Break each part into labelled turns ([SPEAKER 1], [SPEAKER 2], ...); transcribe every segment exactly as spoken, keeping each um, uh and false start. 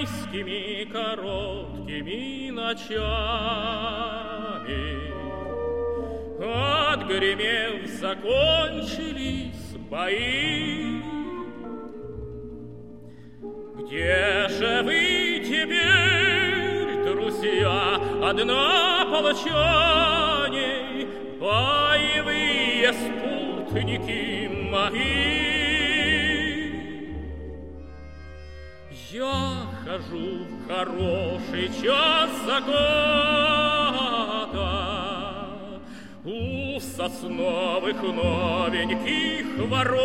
[SPEAKER 1] майскими короткими ночами, отгремев, закончились бои. Где же вы теперь, друзья, однополчане, боевые спутники мои? Я хожу в хороший час заката у сосновых новеньких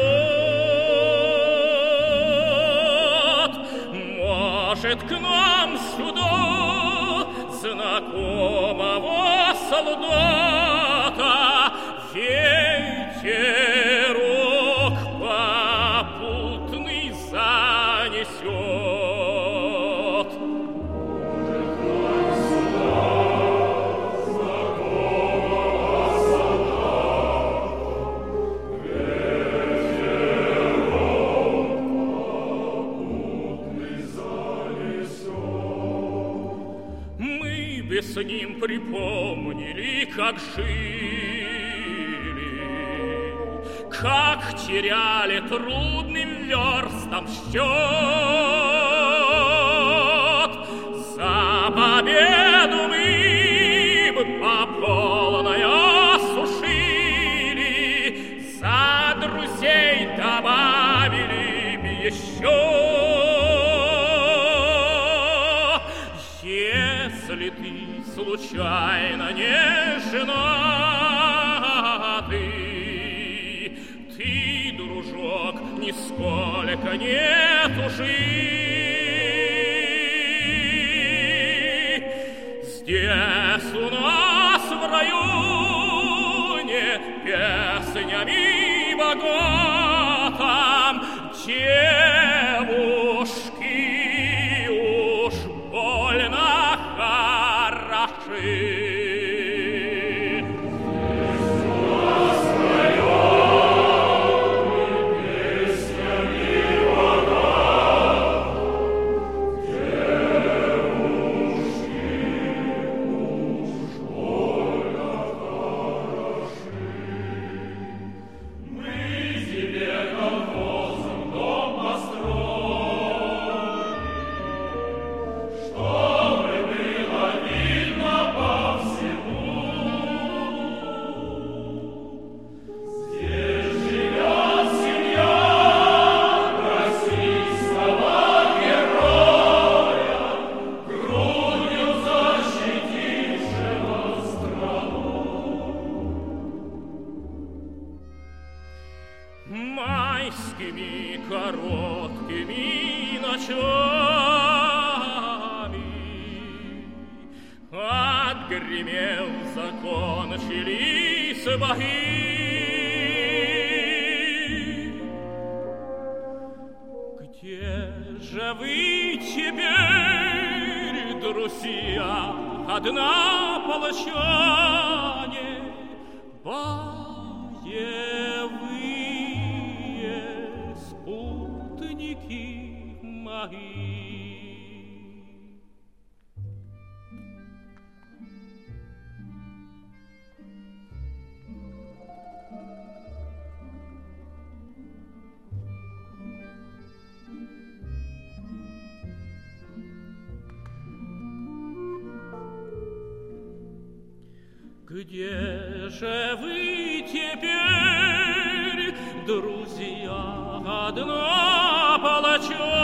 [SPEAKER 1] ворот. Может, к нам сюда знакомого солдата ветерок попутный занесет. С ним припомнили, как жили, как теряли трудным верстам счет. За победу мы бы по полной осушили, за друзей добавили бы еще. Если ты случайно не женатый, ты, дружок, нисколько не тужи. Здесь у нас в районе песнями богатым девушки уж больно хороши. Майскими короткими ночами, отгремев, закончились бои. Где же вы теперь, друзья, однополчане, боевые спутники мои? Где же вы теперь, друзья, однополчане?